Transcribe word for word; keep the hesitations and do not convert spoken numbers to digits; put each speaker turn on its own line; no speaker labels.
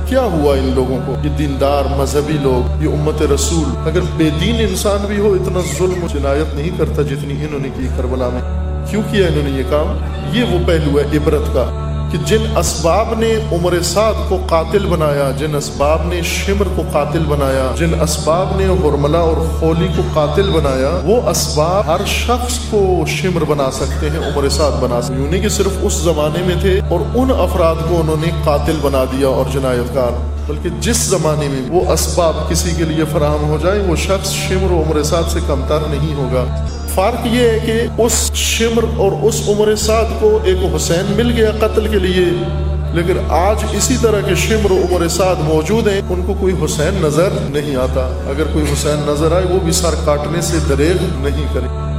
کیا ہوا ان لوگوں کو؟ یہ دیندار مذہبی لوگ، یہ امت رسول، اگر بے دین انسان بھی ہو اتنا ظلم و جنایت نہیں کرتا جتنی انہوں نے کی کربلا میں۔ کیوں کیا انہوں نے یہ کام؟ یہ وہ پہلو ہے عبرت کا کہ جن اسباب نے عمر سعد کو قاتل بنایا، جن اسباب نے شمر کو قاتل بنایا، جن اسباب نے حرملہ اور خولی کو قاتل بنایا، وہ اسباب ہر شخص کو شمر بنا سکتے ہیں، عمر سعد بنا سکتے ہیں۔ یوں نہیں کہ صرف اس زمانے میں تھے اور ان افراد کو انہوں نے قاتل بنا دیا اور جنایت کار، بلکہ جس زمانے میں وہ اسباب کسی کے لیے فراہم ہو جائیں وہ شخص شمر و عمر سعد سے کمتر نہیں ہوگا۔ فرق یہ ہے کہ اس شمر اور اس عمر سعد کو ایک حسین مل گیا قتل کے لیے، لیکن آج اسی طرح کے شمر و عمر سعد موجود ہیں، ان کو کوئی حسین نظر نہیں آتا۔ اگر کوئی حسین نظر آئے وہ بھی سر کاٹنے سے دریغ نہیں کرے۔